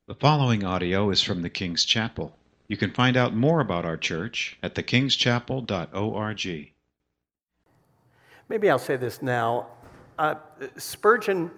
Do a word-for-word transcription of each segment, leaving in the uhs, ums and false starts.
The following audio is from the King's Chapel. You can find out more about our church at the kings chapel dot org. Maybe I'll say this now. Uh, Spurgeon,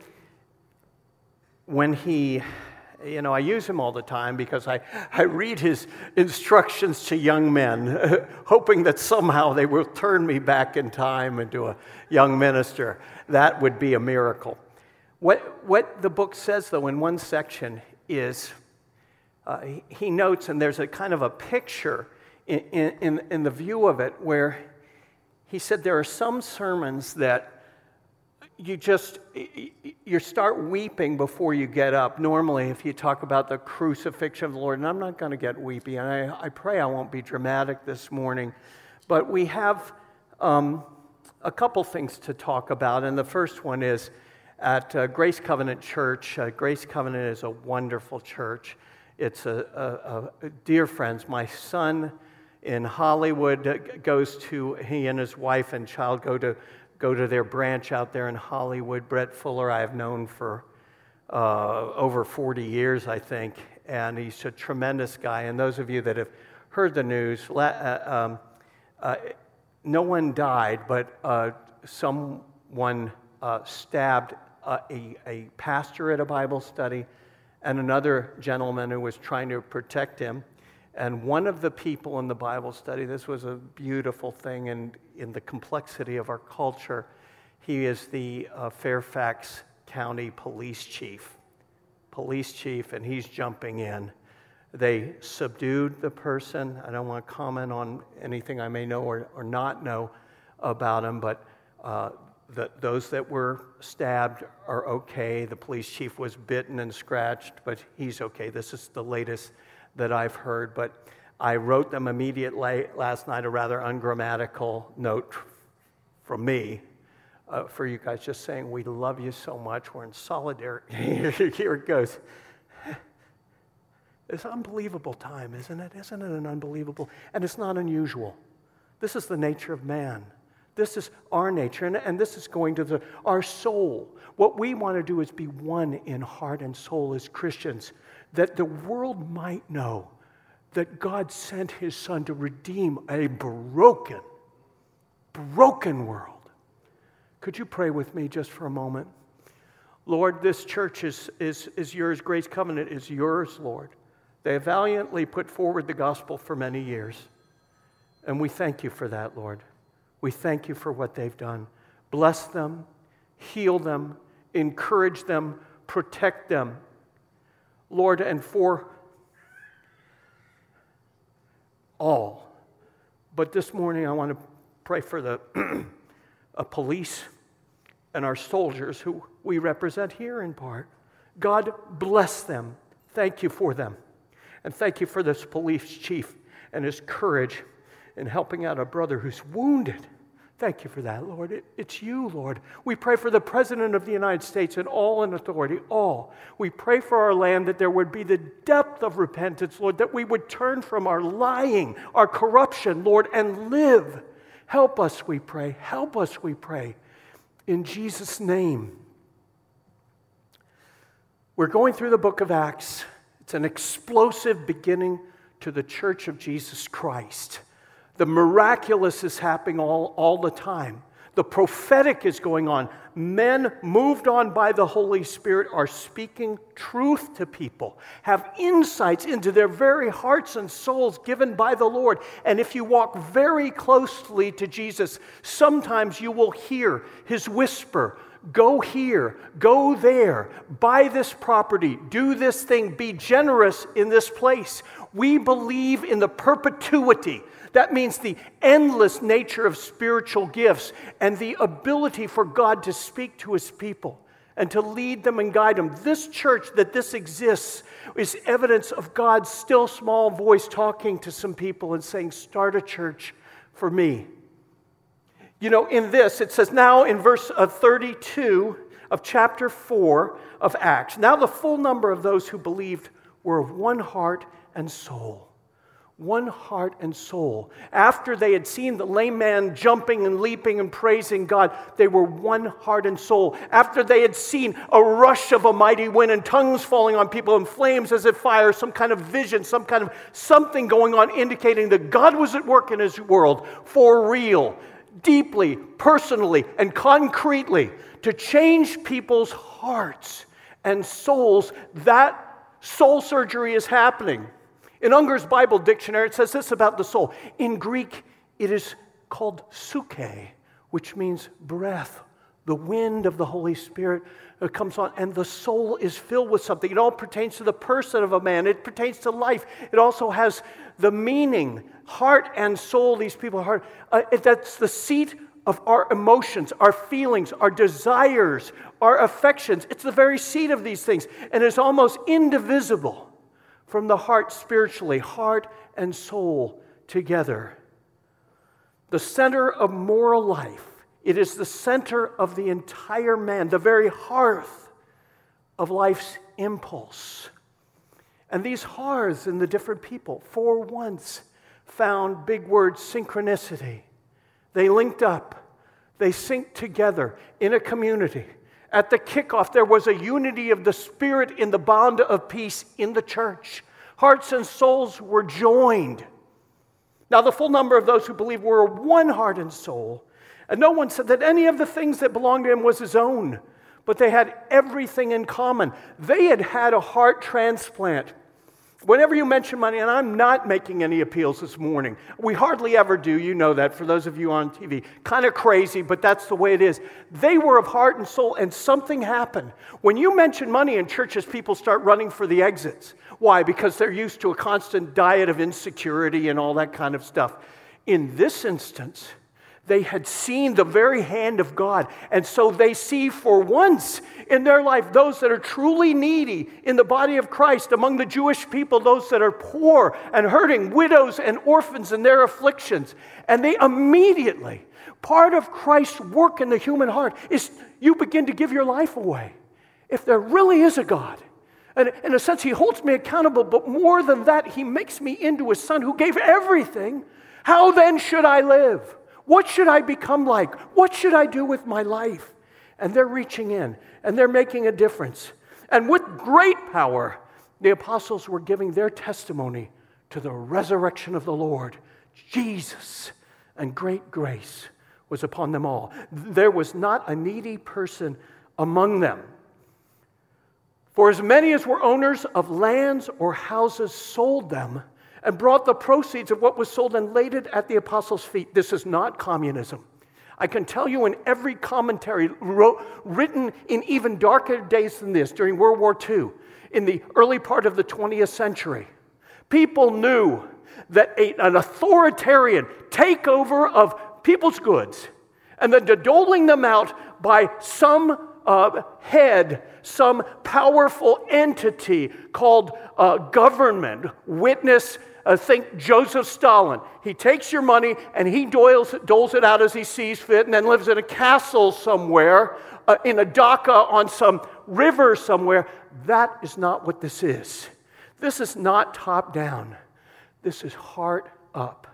when he, you know, I use him all the time because I, I read his instructions to young men, hoping that somehow they will turn me back in time into a young minister. That would be a miracle. What, what the book says, though, in one section is, uh, he, he notes, and there's a kind of a picture in, in, in the view of it, where he said there are some sermons that you just, you start weeping before you get up. Normally, if you talk about the crucifixion of the Lord, and I'm not going to get weepy, and I, I pray I won't be dramatic this morning, but we have um, a couple things to talk about, and the first one is at uh, Grace Covenant Church. uh, Grace Covenant is a wonderful church. It's a, a, a dear friends. My son in Hollywood goes to, he and his wife and child go to go to their branch out there in Hollywood. Brett Fuller I have known for uh, over forty years, I think, and he's a tremendous guy. And those of you that have heard the news, uh, um, uh, no one died, but uh, someone uh, stabbed Uh, a, a pastor at a Bible study and another gentleman who was trying to protect him. And one of the people in the Bible study, this was a beautiful thing in, in the complexity of our culture, he is the uh, Fairfax County police chief, police chief, and he's jumping in. They subdued the person. I don't want to comment on anything I may know or, or not know about him, but uh, The, those that were stabbed are okay. The police chief was bitten and scratched, but he's okay. This is the latest that I've heard. But I wrote them immediately last night a rather ungrammatical note from me uh, for you guys, just saying, we love you so much. We're in solidarity. Here it goes. It's an unbelievable time, isn't it? Isn't it an unbelievable? And it's not unusual. This is the nature of man. This is our nature, and, and this is going to the, our soul. What we want to do is be one in heart and soul as Christians, that the world might know that God sent His Son to redeem a broken, broken world. Could you pray with me just for a moment? Lord, this church is, is, is yours. Grace Covenant is yours, Lord. They have valiantly put forward the gospel for many years, and we thank you for that, Lord. We thank you for what they've done. Bless them, heal them, encourage them, protect them. Lord, and for all. But this morning I want to pray for the uh, police and our soldiers who we represent here in part. God, bless them. Thank you for them. And thank you for this police chief and his courage in helping out a brother who's wounded. Thank you for that, Lord. It, it's you, Lord. We pray for the President of the United States and all in authority, all. We pray for our land that there would be the depth of repentance, Lord, that we would turn from our lying, our corruption, Lord, and live. Help us, we pray. Help us, we pray. In Jesus' name. We're going through the book of Acts. It's an explosive beginning to the Church of Jesus Christ. The miraculous is happening all, all the time. The prophetic is going on. Men moved on by the Holy Spirit are speaking truth to people, have insights into their very hearts and souls given by the Lord. And if you walk very closely to Jesus, sometimes you will hear His whisper. Go here, go there, buy this property, do this thing, be generous in this place. We believe in the perpetuity. That means the endless nature of spiritual gifts and the ability for God to speak to His people and to lead them and guide them. This church, that this exists, is evidence of God's still small voice talking to some people and saying, start a church for me. You know, in this, it says now in verse thirty-two of chapter four of Acts, now the full number of those who believed were of one heart and soul. one heart and soul. After they had seen the lame man jumping and leaping and praising God, they were one heart and soul. After they had seen a rush of a mighty wind and tongues falling on people and flames as if fire, some kind of vision, some kind of something going on indicating that God was at work in his world for real, deeply, personally, and concretely to change people's hearts and souls. That soul surgery is happening. In Unger's Bible Dictionary, it says this about the soul. In Greek, it is called psyche, which means breath. The wind of the Holy Spirit comes on, and the soul is filled with something. It all pertains to the person of a man. It pertains to life. It also has the meaning, heart and soul. These people are heart. Uh, that's the seat of our emotions, our feelings, our desires, our affections. It's the very seat of these things, and it's almost indivisible from the heart spiritually, heart and soul together. The center of moral life. It is the center of the entire man, the very hearth of life's impulse. And these hearths in the different people, for once, found, big word, synchronicity. They linked up. They synced together in a community. At the kickoff, there was a unity of the Spirit in the bond of peace in the church. Hearts and souls were joined. Now, the full number of those who believed were one heart and soul. And no one said that any of the things that belonged to him was his own, but they had everything in common. They had had a heart transplant. Whenever you mention money, and I'm not making any appeals this morning. We hardly ever do. You know that for those of you on T V. Kind of crazy, but that's the way it is. They were of heart and soul, and something happened. When you mention money in churches, people start running for the exits. Why? Because they're used to a constant diet of insecurity and all that kind of stuff. In this instance, they had seen the very hand of God. And so they see for once in their life those that are truly needy in the body of Christ, among the Jewish people, those that are poor and hurting, widows and orphans in their afflictions. And they immediately, part of Christ's work in the human heart is you begin to give your life away. If there really is a God. And in a sense, he holds me accountable, but more than that, he makes me into a son who gave everything. How then should I live? What should I become like? What should I do with my life? And they're reaching in, and they're making a difference. And with great power, the apostles were giving their testimony to the resurrection of the Lord. Jesus, and great grace was upon them all. There was not a needy person among them. For as many as were owners of lands or houses sold them and brought the proceeds of what was sold and laid it at the apostles' feet. This is not communism. I can tell you in every commentary wrote, written in even darker days than this, during World War Two, in the early part of the twentieth century, people knew that a, an authoritarian takeover of people's goods and then doling them out by some uh, head, some powerful entity called uh, government, witness Uh, think Joseph Stalin. He takes your money and he doles, doles it out as he sees fit and then lives in a castle somewhere, uh, in a dacha on some river somewhere. That is not what this is. This is not top down. This is heart up.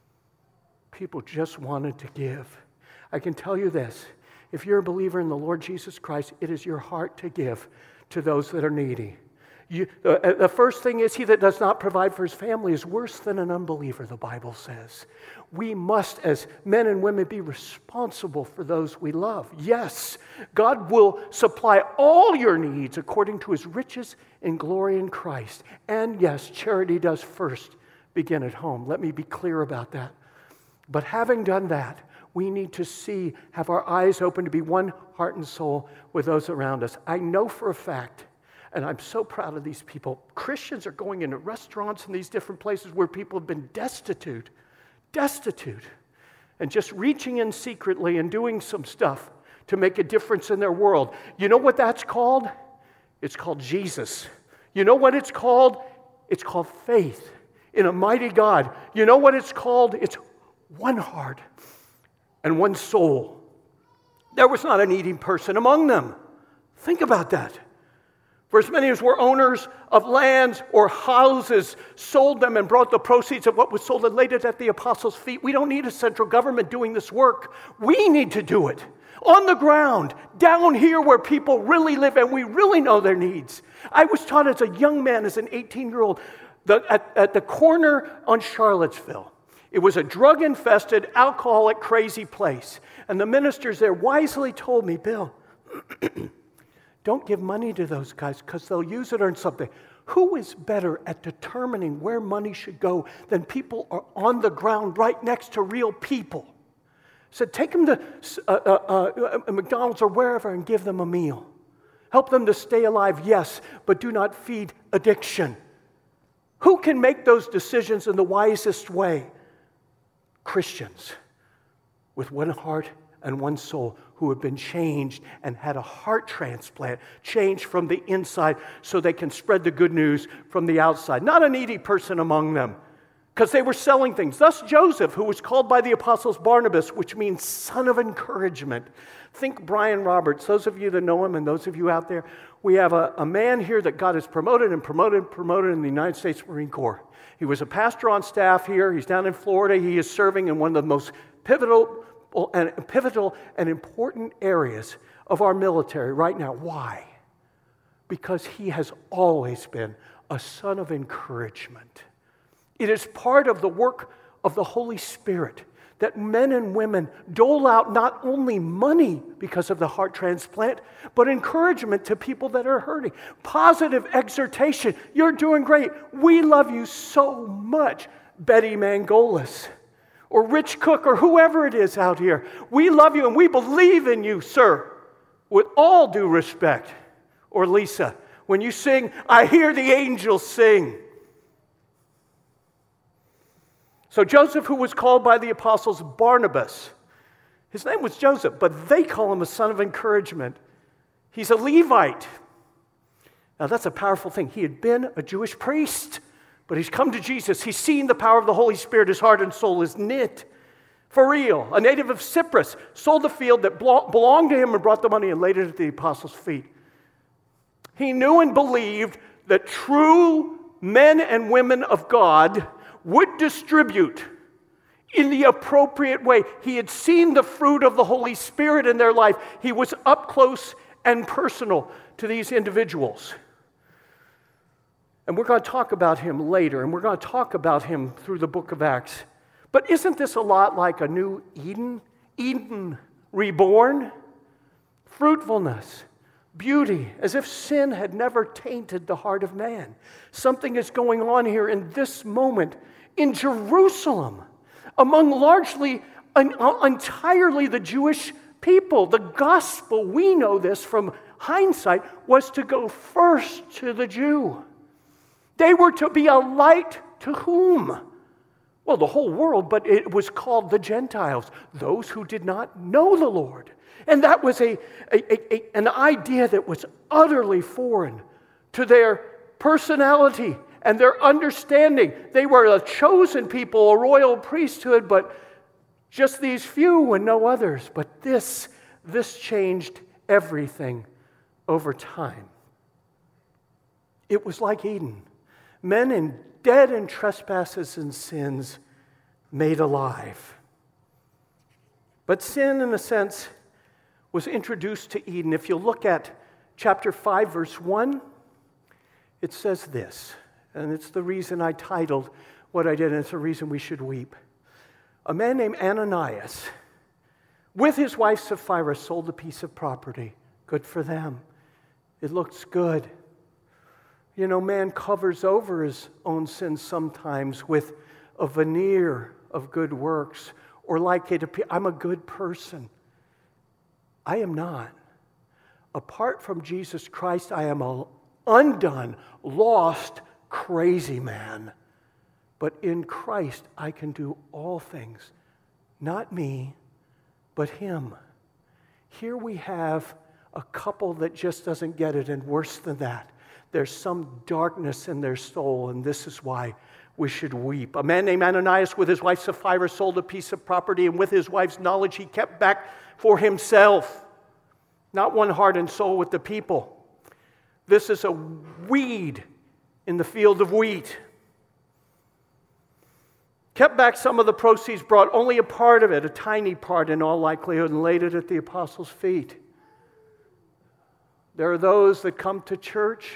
People just wanted to give. I can tell you this. If you're a believer in the Lord Jesus Christ, it is your heart to give to those that are needy. You, uh, the first thing is, he that does not provide for his family is worse than an unbeliever, the Bible says. We must, as men and women, be responsible for those we love. Yes, God will supply all your needs according to his riches in glory in Christ. And yes, charity does first begin at home. Let me be clear about that. But having done that, we need to see, have our eyes open to be one heart and soul with those around us. I know for a fact, and I'm so proud of these people. Christians are going into restaurants and these different places where people have been destitute, destitute, and just reaching in secretly and doing some stuff to make a difference in their world. You know what that's called? It's called Jesus. You know what it's called? It's called faith in a mighty God. You know what it's called? It's one heart and one soul. There was not an needy person among them. Think about that. For as many as were owners of lands or houses sold them and brought the proceeds of what was sold and laid it at the apostles' feet. We don't need a central government doing this work. We need to do it on the ground, down here where people really live and we really know their needs. I was taught as a young man, as an eighteen-year-old, the, at, at the corner on Charlottesville. It was a drug-infested, alcoholic, crazy place. And the ministers there wisely told me, Bill, don't give money to those guys because they'll use it on something. Who is better at determining where money should go than people are on the ground right next to real people? Said, take them to uh, uh, uh, McDonald's or wherever and give them a meal. Help them to stay alive, yes, but do not feed addiction. Who can make those decisions in the wisest way? Christians with one heart and one soul who have been changed and had a heart transplant, changed from the inside so they can spread the good news from the outside. Not a needy person among them, because they were selling things. Thus Joseph, who was called by the apostles Barnabas, which means son of encouragement. Think Brian Roberts. Those of you that know him and those of you out there, we have a, a man here that God has promoted and promoted and promoted in the United States Marine Corps. He was a pastor on staff here. He's down in Florida. He is serving in one of the most pivotal and pivotal and important areas of our military right now. Why? Because he has always been a son of encouragement. It is part of the work of the Holy Spirit that men and women dole out not only money because of the heart transplant, but encouragement to people that are hurting. Positive exhortation. You're doing great. We love you so much. Betty Mangolis or Rich Cook or whoever it is out here. We love you and we believe in you, sir, with all due respect. Or Lisa, when you sing, I hear the angels sing. So Joseph, who was called by the apostles Barnabas, his name was Joseph, but they call him a son of encouragement. He's a Levite. Now that's a powerful thing. He had been a Jewish priest, but he's come to Jesus. He's seen the power of the Holy Spirit. His heart and soul is knit. For real, a native of Cyprus, sold the field that belonged to him and brought the money and laid it at the apostles' feet. He knew and believed that true men and women of God would distribute in the appropriate way. He had seen the fruit of the Holy Spirit in their life. He was up close and personal to these individuals. And we're going to talk about him later, and we're going to talk about him through the book of Acts. But isn't this a lot like a new Eden? Eden reborn? Fruitfulness, beauty, as if sin had never tainted the heart of man. Something is going on here in this moment in Jerusalem, among largely, un, entirely the Jewish people. The gospel, we know this from hindsight, was to go first to the Jew. They were to be a light to whom? Well, the whole world, but it was called the Gentiles, those who did not know the Lord. And that was a, a, a, an idea that was utterly foreign to their personality and their understanding. They were a chosen people, a royal priesthood, but just these few and no others. But this, this changed everything over time. It was like Eden. Men in dead in trespasses and sins made alive. But sin, in a sense, was introduced to Eden. If you look at chapter five, verse one, it says this, and it's the reason I titled what I did, and it's the reason we should weep. A man named Ananias, with his wife Sapphira, sold a piece of property. Good for them. It looks good. You know, man covers over his own sins sometimes with a veneer of good works, or like it appears, I'm a good person. I am not. Apart from Jesus Christ, I am an undone, lost, crazy man. But in Christ, I can do all things. Not me, but him. Here we have a couple that just doesn't get it, and worse than that, there's some darkness in their soul, and this is why we should weep. A man named Ananias with his wife Sapphira sold a piece of property, and with his wife's knowledge he kept back for himself, not one heart and soul with the people. This is a weed in the field of wheat. Kept back some of the proceeds, brought only a part of it, a tiny part in all likelihood, and laid it at the apostles' feet. There are those that come to church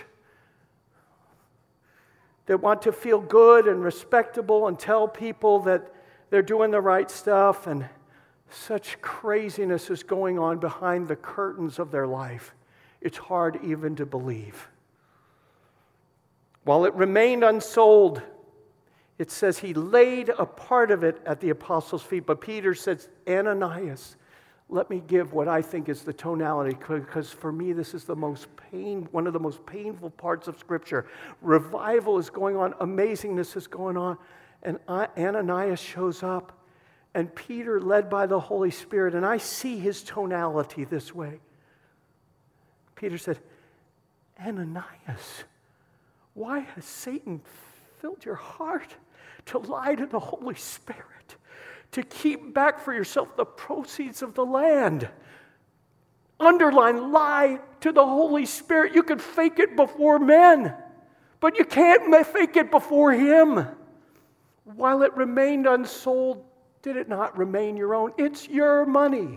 that want to feel good and respectable and tell people that they're doing the right stuff, and such craziness is going on behind the curtains of their life. It's hard even to believe. While it remained unsold, it says he laid a part of it at the apostles' feet. But Peter says, Ananias, let me give what I think is the tonality, because for me this is the most pain, one of the most painful parts of Scripture. Revival is going on, amazingness is going on, and Ananias shows up, and Peter, led by the Holy Spirit, and I see his tonality this way. Peter said, Ananias, why has Satan filled your heart to lie to the Holy Spirit, to keep back for yourself the proceeds of the land? Underline, lie to the Holy Spirit. You can fake it before men, but you can't fake it before Him. While it remained unsold, did it not remain your own? It's your money.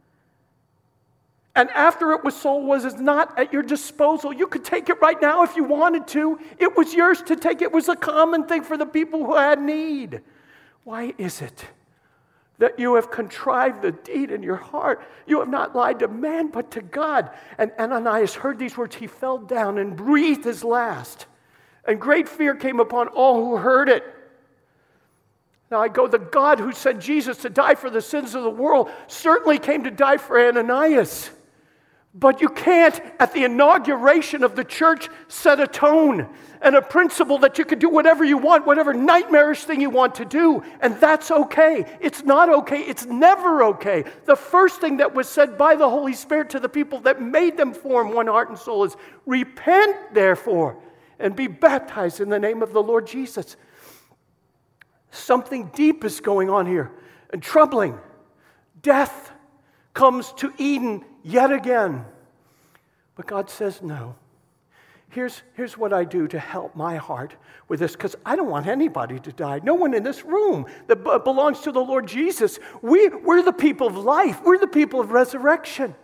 And after it was sold, was it not at your disposal? You could take it right now if you wanted to. It was yours to take. It was a common thing for the people who had need. Why is it that you have contrived the deed in your heart? You have not lied to man, but to God. And Ananias heard these words. He fell down and breathed his last. And great fear came upon all who heard it. Now I go, the God who sent Jesus to die for the sins of the world certainly came to die for Ananias. But you can't, at the inauguration of the church, set a tone and a principle that you can do whatever you want, whatever nightmarish thing you want to do, and that's okay. It's not okay. It's never okay. The first thing that was said by the Holy Spirit to the people that made them form one heart and soul is, repent, therefore, and be baptized in the name of the Lord Jesus. Something deep is going on here, and troubling. Death comes to Eden yet again. But God says no. Here's, here's what I do to help my heart with this, because I don't want anybody to die. No one in this room that b- belongs to the Lord Jesus. We, we're the people of life. We're the people of resurrection.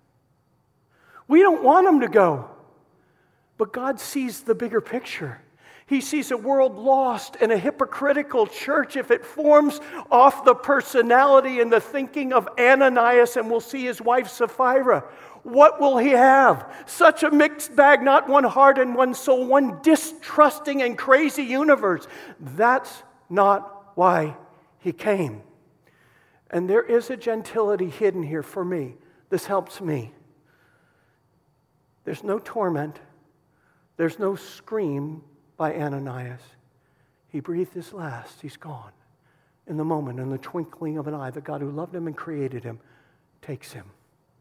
We don't want them to go. But God sees the bigger picture. He sees a world lost and a hypocritical church if it forms off the personality and the thinking of Ananias, and we'll see his wife Sapphira. What will he have? Such a mixed bag, not one heart and one soul, one distrusting and crazy universe. That's not why he came. And there is a gentility hidden here for me. This helps me. There's no torment. There's no scream by Ananias. He breathed his last. He's gone. In the moment, in the twinkling of an eye, the God who loved him and created him takes him.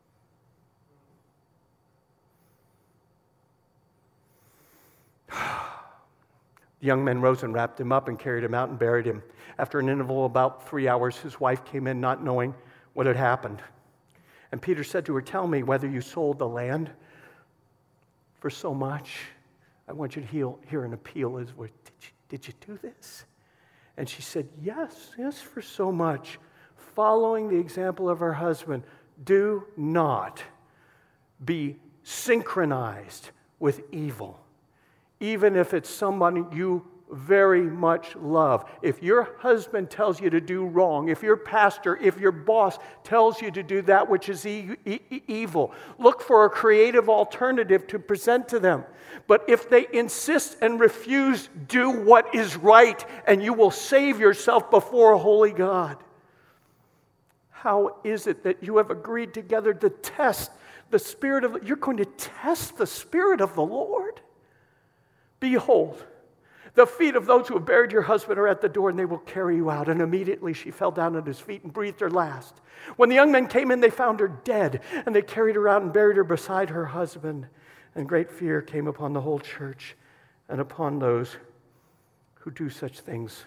The young men rose and wrapped him up and carried him out and buried him. After an interval of about three hours, his wife came in not knowing what had happened. And Peter said to her, tell me whether you sold the land for so much. I want you to hear, hear an appeal. Did you, did you do this? And she said, yes, yes, for so much. Following the example of her husband, do not be synchronized with evil, even if it's someone you very much love. If your husband tells you to do wrong, if your pastor, if your boss tells you to do that which is e- e- evil, look for a creative alternative to present to them. But if they insist and refuse, do what is right, and you will save yourself before a holy God. How is it that you have agreed together to test the Spirit of, you're going to test the Spirit of the Lord? Behold, the feet of those who have buried your husband are at the door, and they will carry you out. And immediately she fell down at his feet and breathed her last. When the young men came in, they found her dead, and they carried her out and buried her beside her husband. And great fear came upon the whole church and upon those who do such things.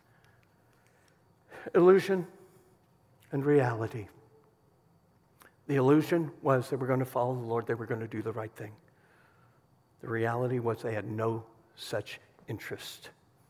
Illusion and reality. The illusion was they were going to follow the Lord, they were going to do the right thing. The reality was they had no such interest.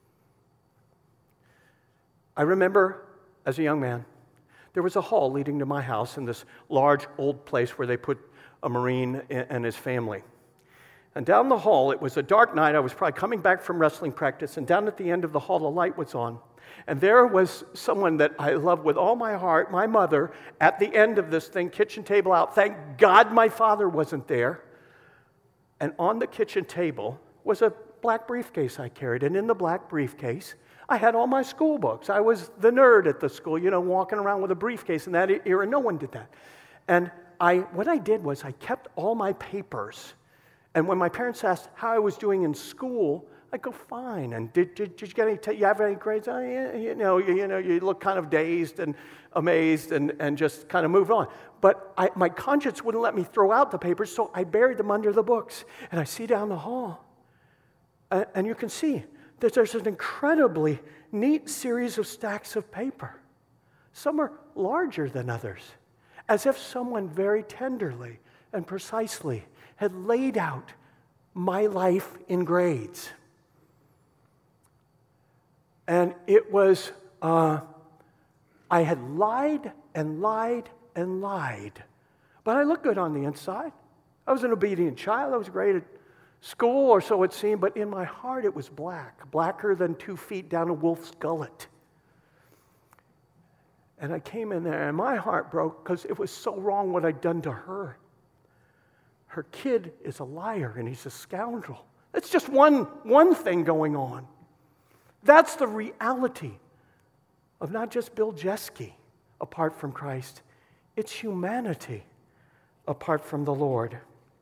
I remember as a young man, there was a hall leading to my house in this large old place where they put a Marine and his family. And down the hall, it was a dark night. I was probably coming back from wrestling practice, and down at the end of the hall, the light was on. And there was someone that I love with all my heart, my mother, at the end of this thing, kitchen table out. Thank God my father wasn't there. And on the kitchen table was a black briefcase I carried. And in the black briefcase, I had all my school books. I was the nerd at the school, you know, walking around with a briefcase. In that era, no one did that. And I, what I did was I kept all my papers. And when my parents asked how I was doing in school, I go, fine. And did, did, did you get any, t- you have any grades? Oh, yeah, you know, you, you know, you look kind of dazed and amazed and, and just kind of moved on. But I, my conscience wouldn't let me throw out the papers, so I buried them under the books. And I see down the hall, and, and you can see that there's an incredibly neat series of stacks of paper. Some are larger than others, as if someone very tenderly and precisely had laid out my life in grades. And it was, uh, I had lied and lied and lied. But I looked good on the inside. I was an obedient child. I was great at school, or so it seemed. But in my heart, it was black, blacker than two feet down a wolf's gullet. And I came in there, and my heart broke because it was so wrong what I'd done to her. Her kid is a liar, and he's a scoundrel. That's just one, one thing going on. That's the reality of not just Bill Jeske apart from Christ. It's humanity apart from the Lord.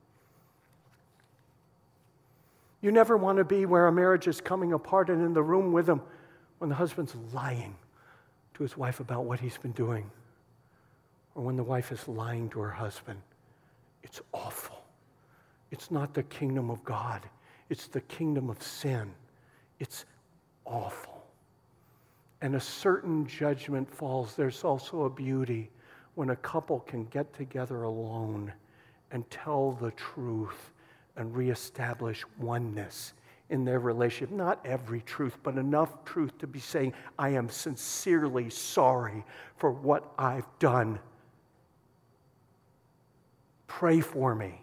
You never want to be where a marriage is coming apart and in the room with him when the husband's lying to his wife about what he's been doing, or when the wife is lying to her husband. It's awful. It's not the kingdom of God. It's the kingdom of sin. It's awful. And a certain judgment falls. There's also a beauty when a couple can get together alone and tell the truth and reestablish oneness in their relationship. Not every truth, but enough truth to be saying, I am sincerely sorry for what I've done. Pray for me.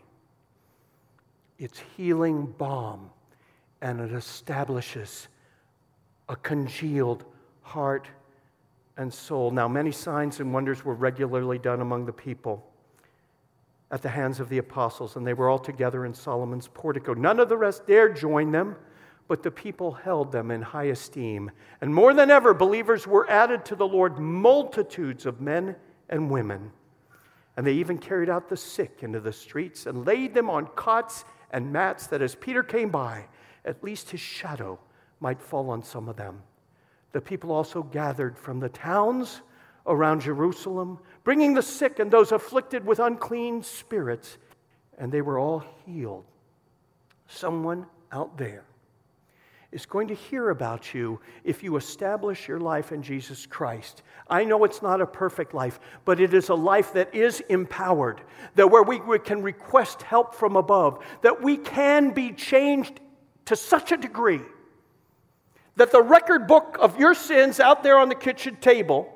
It's healing balm, and it establishes a congealed heart and soul. Now, many signs and wonders were regularly done among the people at the hands of the apostles, and they were all together in Solomon's portico. None of the rest dared join them, but the people held them in high esteem. And more than ever, believers were added to the Lord, multitudes of men and women. And they even carried out the sick into the streets and laid them on cots and mats, that as Peter came by, at least his shadow might fall on some of them. The people also gathered from the towns around Jerusalem, bringing the sick and those afflicted with unclean spirits, and they were all healed. Someone out there is going to hear about you if you establish your life in Jesus Christ. I know it's not a perfect life, but it is a life that is empowered, that where we, we can request help from above, that we can be changed to such a degree that the record book of your sins out there on the kitchen table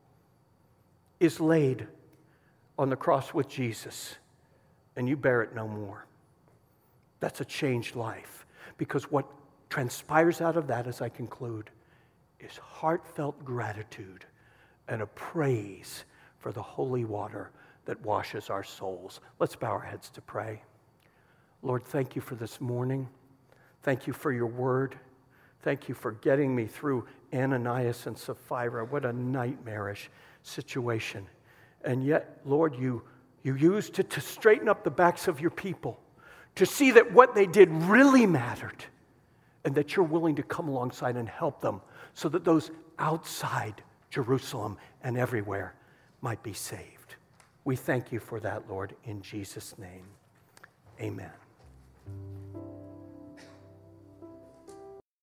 is laid on the cross with Jesus, and you bear it no more. That's a changed life, because what transpires out of that, as I conclude, is heartfelt gratitude and a praise for the holy water that washes our souls. Let's bow our heads to pray. Lord, thank you for this morning. Thank you for your word. Thank you for getting me through Ananias and Sapphira. What a nightmarish situation. And yet, Lord, you, you used it to straighten up the backs of your people, to see that what they did really mattered, and that you're willing to come alongside and help them so that those outside Jerusalem and everywhere might be saved. We thank you for that, Lord, in Jesus' name. Amen.